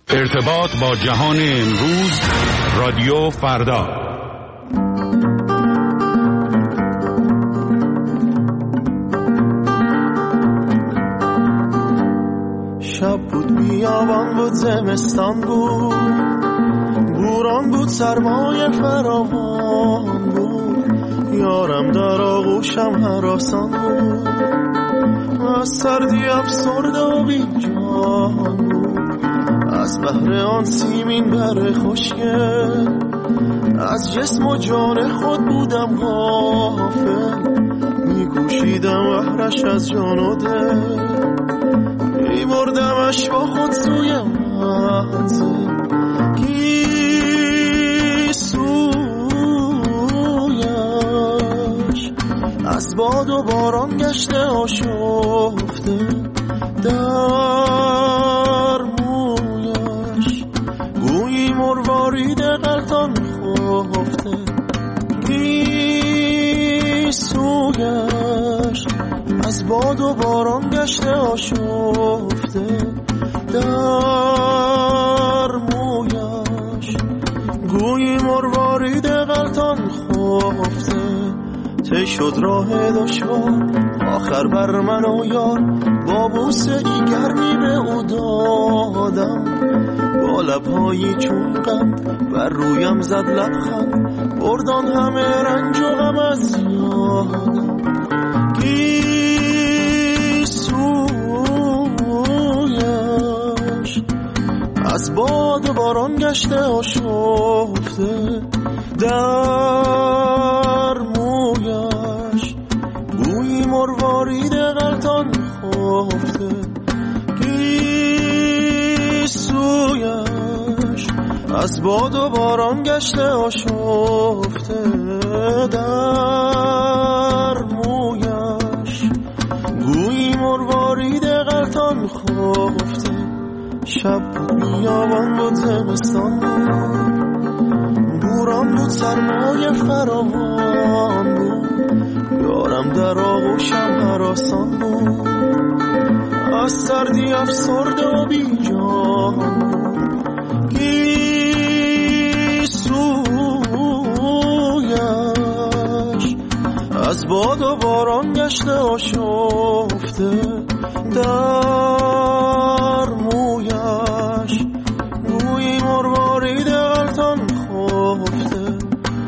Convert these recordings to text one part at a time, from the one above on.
ارتباط با جهان امروز، رادیو فردا. شب بود، بیابان بود، زمستان بود، بوران بود، سرمای فراوان بود، یارم در آغوشم هراسان بود، از سردی افسرده و بیجان بود، از بحر آن سیمین بر خوشگل، از جسم و جان خود بودم غافل، میگوشیدم بحرش از جان و دل، میبردمش با خود سوی منزل، سویش از باد و باران گشته آشفته، در مویش گویی مروارید غلطان خفته، سویش از باد و باران گشته آشفته، در مویش گویی مروارید غلطان خفته، تی شد راه دشوار آخر بر من و یار، با بوسه ای گرمی به او دادم، با لبهایی چون قند بر رویم زد لبخند، بردان همه رنج و غم از یادم، سویش از باد و باران گشته آشفته، در مویش گویی مروارید غلطان خفته، سویش از باد و باران گشته آشفته، در مویش گویی مروارید غلطان خفته. شب بیابان بود، زمستان بود، بوران بود، سرمای فراوان بود، یارم در آغوشم هراسان بود، از سردی افسرده و بیجان بود، سویش از باد و باران گشته آشفته، در مویش گویی مروارید غلطان خفته،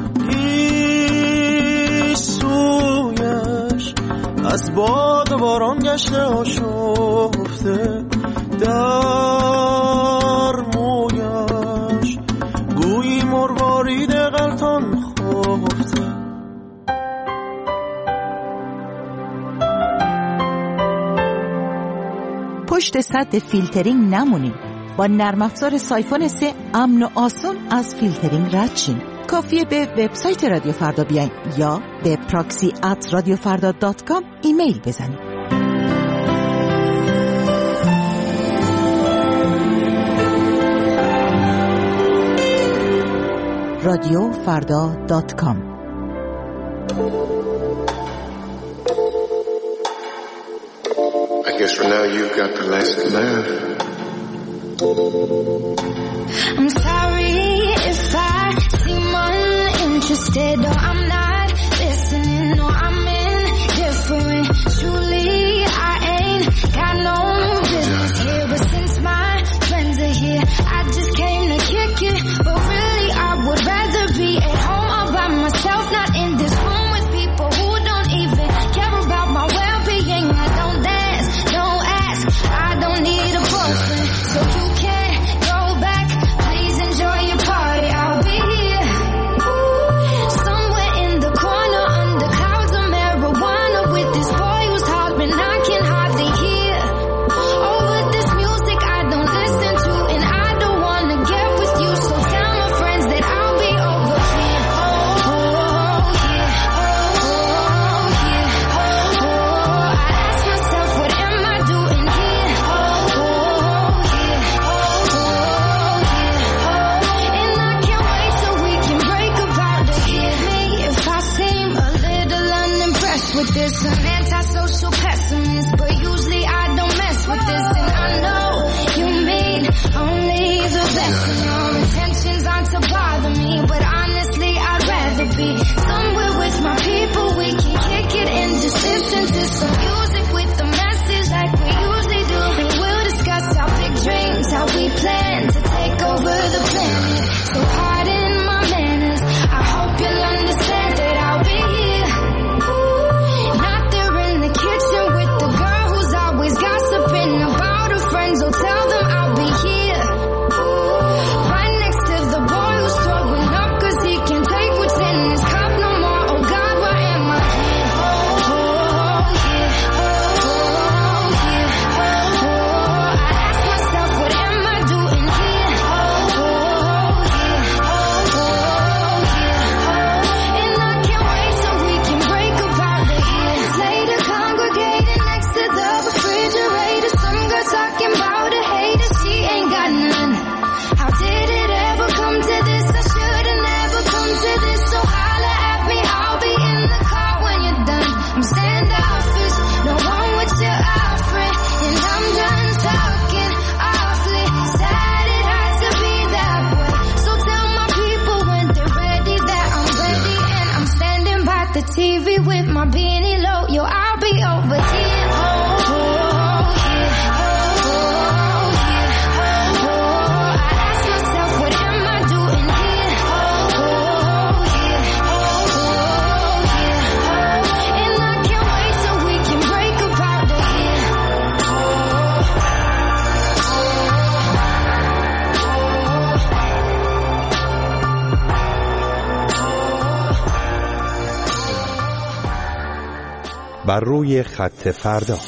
سویش از باد و باران گشته آشفته، در مویش گویی مروارید غلطان خفته. پشت سد فیلترینگ نمونید. با نرم افزار سایفون 3 امن و آسون از فیلترینگ رد شین. کافیه به وبسایت رادیو فردا بیاین یا به proxy@radiofarda.com ایمیل بزنید. radiofarda.com. I guess for now you've got the last laugh. I'm sorry if I seem uninterested or I'm not listening or I'm indifferent. Truly I ain't got no business here, but since my friends are here I just came to kick it. But really I would rather be at home all by myself, not in this room with people who don't even care about my well-being. I don't dance, don't ask, I don't need a boyfriend, so you can't go back. Please enjoy your party, I'll be here. Somewhere in the corner under clouds of marijuana with this boy who's hollering I can hardly hear. Over this music I don't listen to and I don't wanna get with you, so tell my friends that I'll be over here. Oh yeah, oh yeah, oh. I ask myself what am I doing here? Oh yeah, and I can't wait till we can break about it. Forgive me if I seem a little unimpressed with this. An antisocial pessimist, but usually I don't mess with this. And I know you mean only do the best. And your intentions aren't to bother me, but honestly I'd rather be somewhere with my people. We can kick it and just listen to some music with the message like we usually do. And we'll discuss our big dreams, how we plan to take over the planet. So pardon my manners, I hope you'll understand that I'll be here. Not there in the kitchen with the girl who's always gossiping about her friends. Oh, tell them I'll be here. Right next to the boy who's throwing up 'cause he can't take what's in his cup no more. Oh God, why am I here? Oh yeah, oh yeah, oh. I ask myself, what am I doing here? Oh yeah, oh yeah, and I can't wait till we can break apart the years later, congregating next to the refrigerator. Some girl talking about a hater, she ain't got none. How did it ever come to this? I should've never come to this. So holla at me, I'll be in the car when you're done. I'm standoffish, don't want what you're offering, and I'm done talking awfully. Sad it has to be that way. So tell my people when they're ready that I'm ready, and I'm standing by the TV with my beanie low. Yo, I'll be over here. Oh yeah, oh yeah, oh. I ask myself, what am I doing here? Oh yeah, oh yeah, and I can't wait till we can break apart the year. بر روی خط فردا.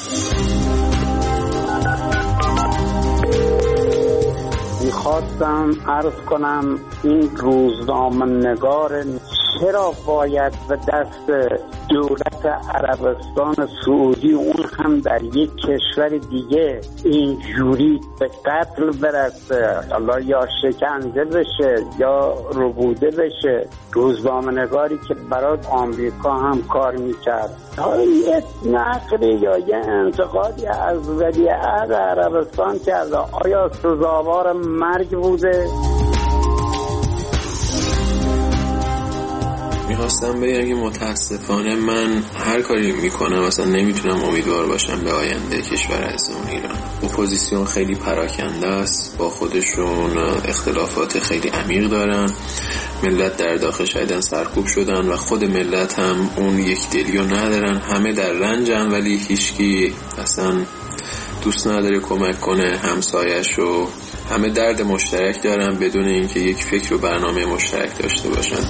میخواستم عرض کنم این روزنامه‌نگار چرا باید به دست دولت عربستان سعودی، اون هم در یک کشور دیگه، اینجوری به قتل برسه، حالا یا شکنجه بشه یا ربوده بشه. روزنامه‌نگاری که برای آمریکا هم کار میکرد، یه نقلی یا یه انتقادی از ولیعهد عربستان کرده، آیا سزاوار مرگ بوده؟ میخواستم بگم که متاسفانه من هر کاری میکنم اصلا نمیتونم امیدوار باشم به آینده کشور عزیزمون ایران. اپوزیسیون خیلی پراکنده است، با خودشون اختلافات خیلی عمیق دارن، ملت در داخل شایدن سرکوب شدن و خود ملت هم اون یک دلیو ندارن، همه در رنجن ولی هیچکی اصلا دوست نداره کمک کنه همسایه‌شو. همه درد مشترک دارن بدون اینکه یک فکر و برنامه مشترک داشته باشن.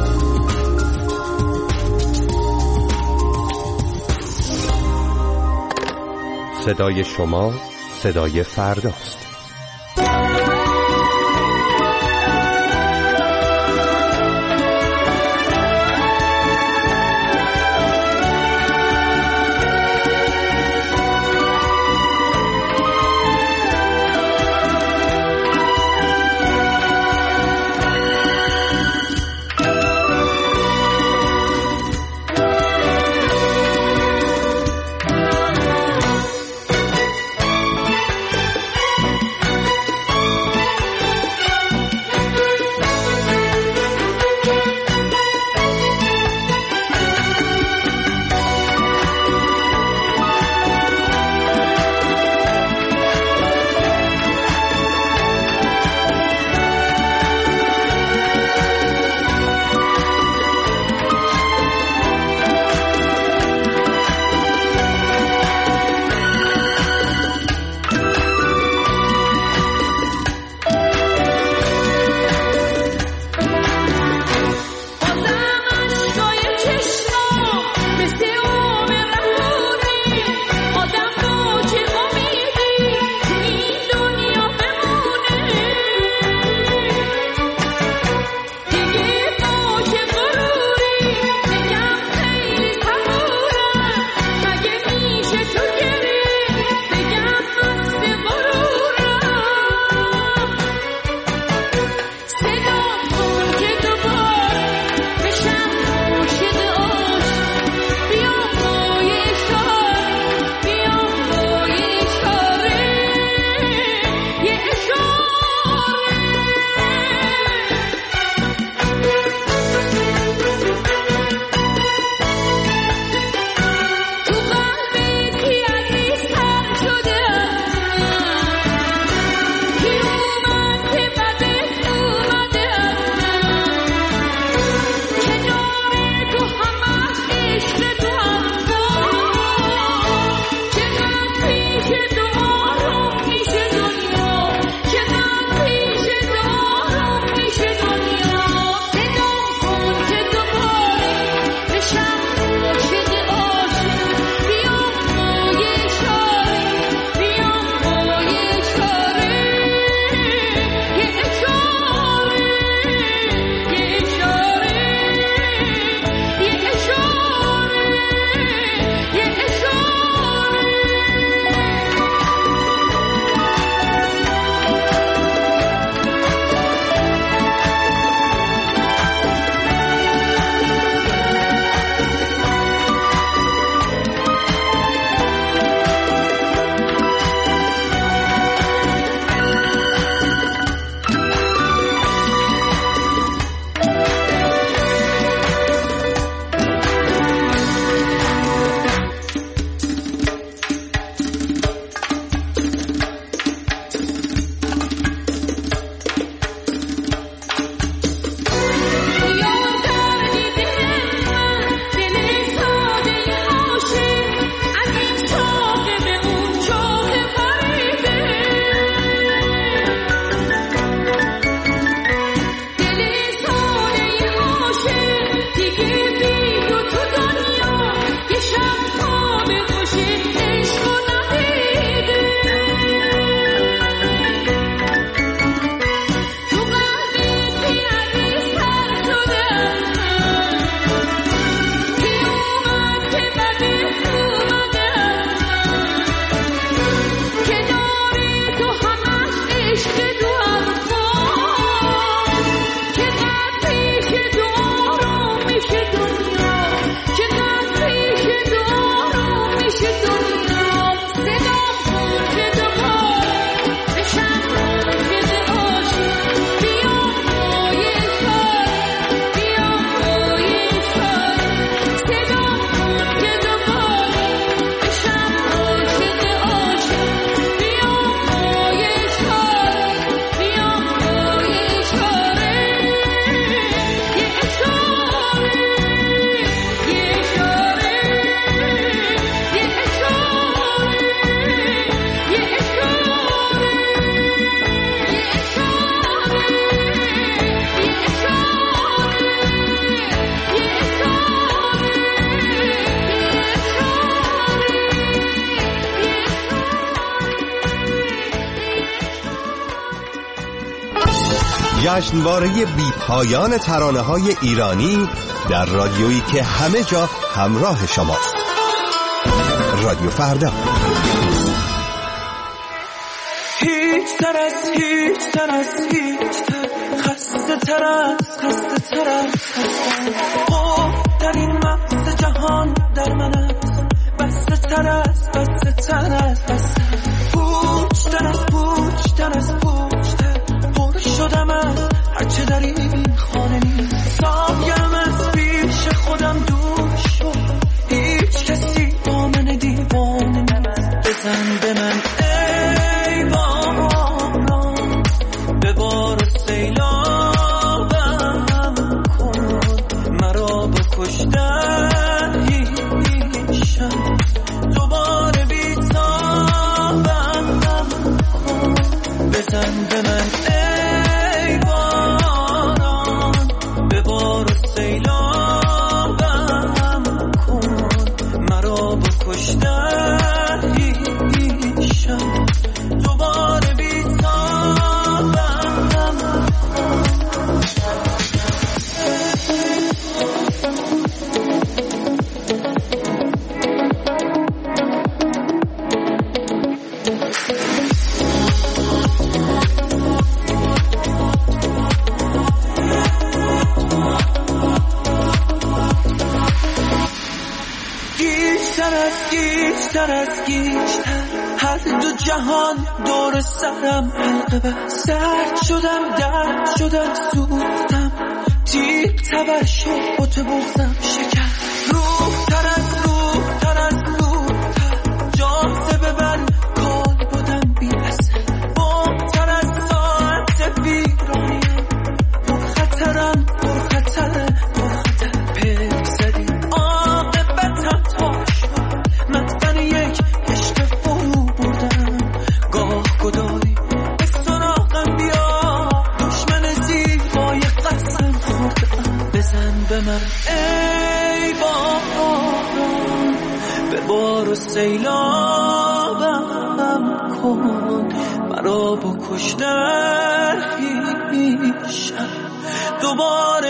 صدای شما صدای فرداست. جشنواره بی پایان ترانه‌های ایرانی در رادیویی که همه جا همراه شماست. رادیو فردا. هیچ تر خسته تر او در این مغز جهان در من است، بسته تر است پوچ تر پر شدم از هرچه در این خانه نیست، سایم از پیش خودم دور شد، هیچ کسی با من دیوانه نیست. بزن به من ای باران، ببار سیلابم کن، مرا بکشتن هیچم دوباره بیتابم کن. بزن به من ای باران، ببار سیلابم کن، مرا بکشتن هیچم دوباره بیتابم. گیجتر هر دو جهان دور سرم حلقه بست، درد شدم سوختم، تیغ تبر شد بوت بغزم شکر، روحتر جاذبه بر کال بودم بی اثر، بامتر از ساعت ویرانیم، پرخطرم پک زدی عاقبتم تا شد، مدفن یک عشق فرو بردم، گاه گدایی به سراغم بیا، دشمن زیبای قسم خوردم. بزن به من ای باران، به بار و سیلابم کن، مرا بکشتن هیچم دوباره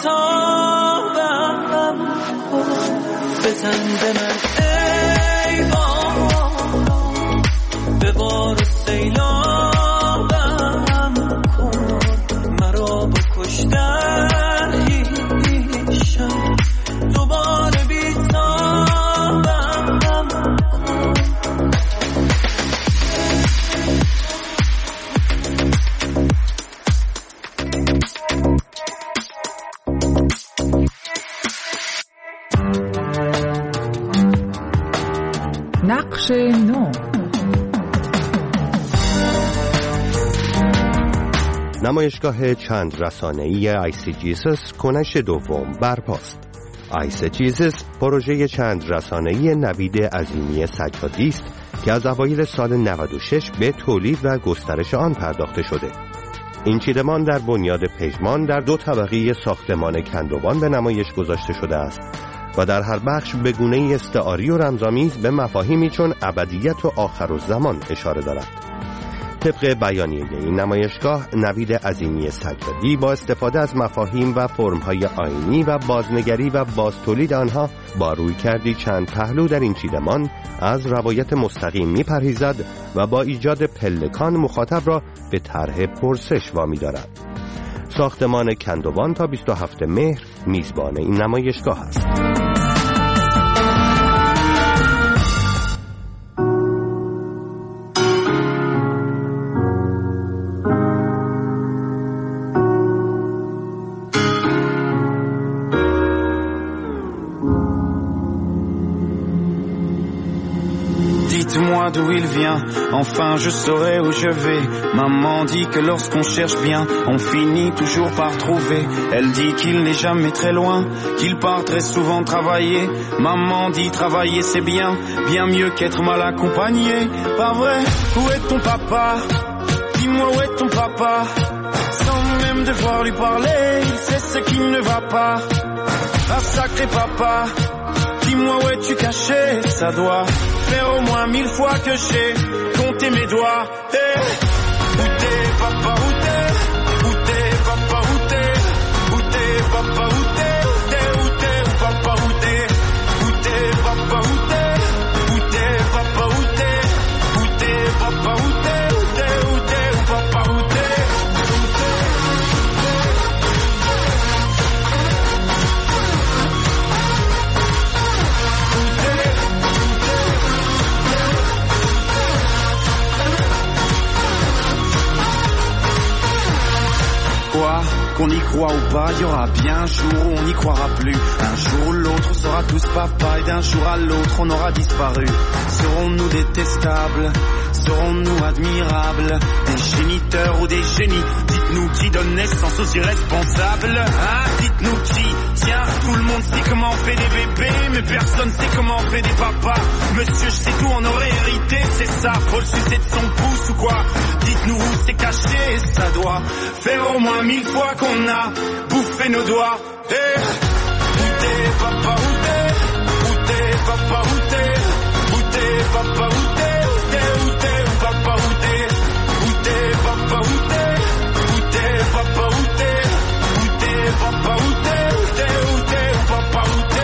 بیتابم کن. بزن به من ای باران، به بار و سیلابم کن، مرا بکشتن هیچم دوباره بیتابم کن. نقش نو. نمایشگاه چند رسانه‌ای آیسی جیسس کنش دوم برپاست. آیسی جیسس پروژه چند رسانه‌ای نوید عظیمی سجادی است که از اوایل سال 96 به تولید و گسترش آن پرداخته شده. این چیدمان در بنیاد پژمان در 2 طبقه ساختمان کندوان به نمایش گذاشته شده است و در هر بخش به گونه‌ای استعاری و رمزآمیز به مفاهیمی چون ابدیت و آخرالزمان اشاره دارد. طبق بیانیه این نمایشگاه، نوید عظیمی سجادی با استفاده از مفاهیم و فرم‌های آیینی و بازنگری و بازتولید آنها با رویکردی چند پهلو در این چیدمان از روایت مستقیم می‌پرهیزد و با ایجاد پلکان مخاطب را به طرح پرسش وامی دارد. ساختمان کندوان تا 27 مهر میزبان این نمایشگاه است. Dites-moi d'où il vient, enfin je saurai où je vais. Maman dit que lorsqu'on cherche bien, on finit toujours par trouver. Elle dit qu'il n'est jamais très loin, qu'il part très souvent travailler. Maman dit travailler c'est bien, bien mieux qu'être mal accompagné. Pas vrai? Où est ton papa? Dis-moi où est ton papa? Sans même devoir lui parler, il sait ce qui ne va pas. Ah sacré papa, dis-moi où es-tu caché? Ça doit faire au moins 1000 fois que j'ai compté mes doigts. Hey, où t'es papa, où t'es? Où t'es qu'on y croit ou pas, il y aura bien un jour où on n'y croira plus. Un jour ou l'autre, on sera tous papa, et d'un jour à l'autre, on aura disparu. Serons-nous détestables? Serons-nous admirables? Des géniteurs ou des génies? Dites-nous qui donne naissance aux irresponsables, hein? Dites-nous qui? Tiens, tout le monde sait comment on fait des bébés, mais personne sait comment on fait des papas. Monsieur, je sais tout, on aurait hérité, c'est ça. Faut le sucer de son pouce ou quoi? Dites-nous où c'est caché, ça doit faire au moins 1000 fois qu'on a bouffé nos doigts. Hey, où t'es, papa, où t'es? Où t'es, papa, où t'es? Où t'es, papa, où t'es? Où t'es, papa, où t'es? Où t'es, papa, où t'es? Où t'es, papa, où t'es? Où t'es, papa, où t'es? Où t'es, papa, où t'es?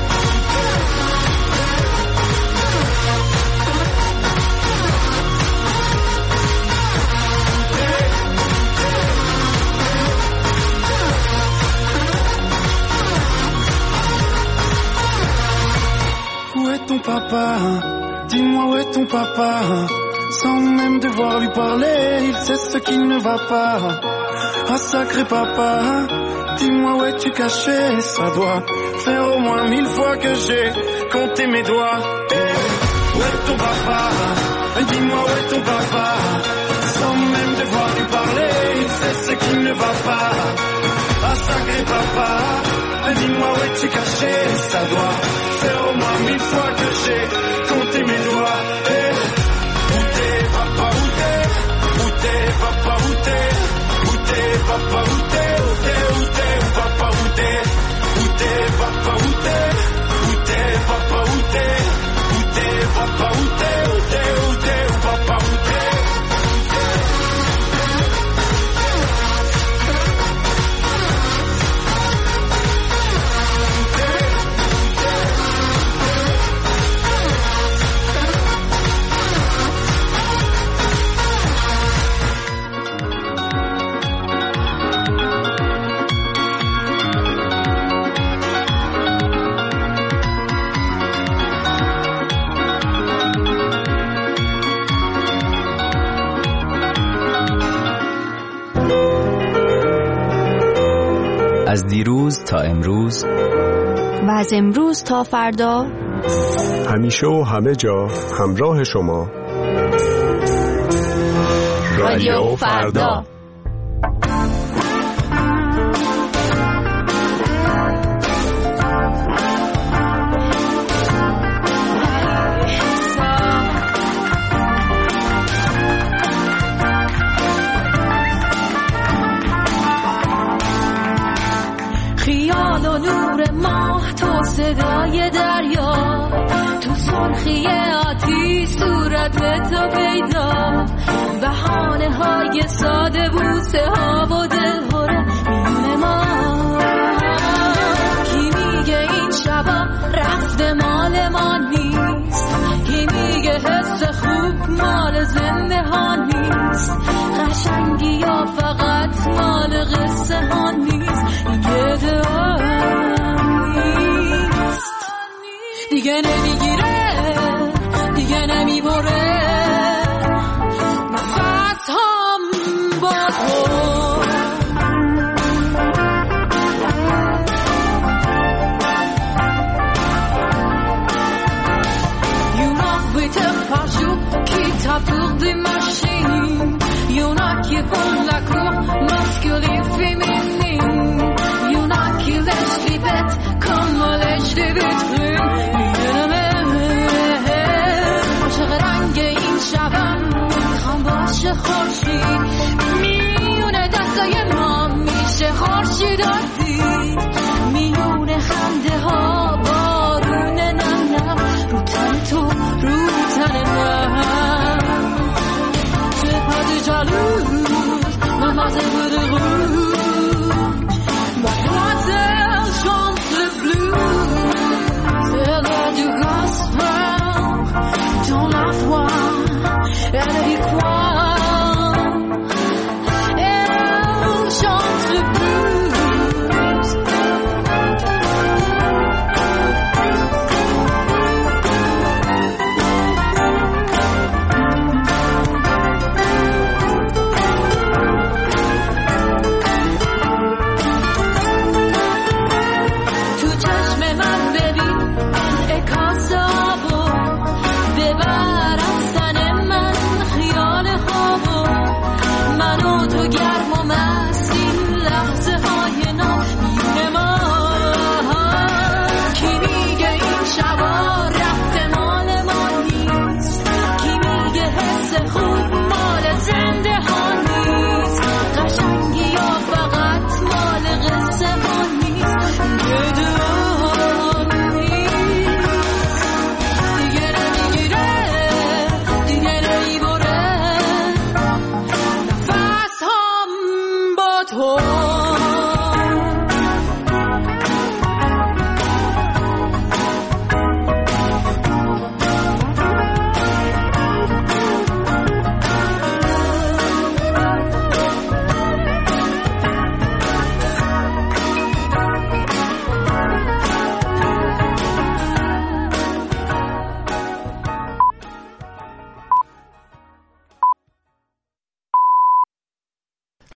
Où est ton papa? Dis-moi où est ton papa? Sans même devoir lui parler, il sait ce qui ne va pas. Ah sacré papa, dis-moi où es-tu caché? Ça doit faire au moins 1000 fois que j'ai compté mes doigts. Hey, où est ton papa? Dis-moi où est ton papa? Sans même devoir lui parler, il sait ce qui ne va pas. Ah sacré papa, dis-moi où es-tu caché? Ça doit faire au moins 1000 fois que j'ai compté mes doigts. Hey, où t'es, papa, où t'es? Où t'es, papa, où t'es? Où t'es, papa, où t'es? Où t'es, papa, où t'es? Où t'es, papa, où t'es? Où t'es, papa, où t'es? Où t'es, papa, où t'es? Où t'es, papa, où t'es? از دیروز تا امروز و از امروز تا فردا، همیشه و همه جا همراه شما. رادیو فردا. خیال و نور ماه، تو صدای دریا، تو سرخی آتیش صورت تو پیدا، بهانه های ساده، بوسه ها و دلهوره میونه ما. کی میگه این شبا رفته مال ما نیست؟ کی میگه حس خوب مال زنده ها نیست؟ قشنگی یا فقط مال قصه ها نیست؟ دیگه دیگه نمیگیره، دیگه نمیبره نفس هم با تو. Y'en a qui partout qui tapent des machines, y'en a qui font la cour masculine féminine, y'en a qui lèchent les bêtes comme on lèche des vitrines. خورشید میونه دستای ما میشه خورشیداتی، میونه خنده ها بارون نم نم رو تن تو رو تن من. چه پد جالوز تو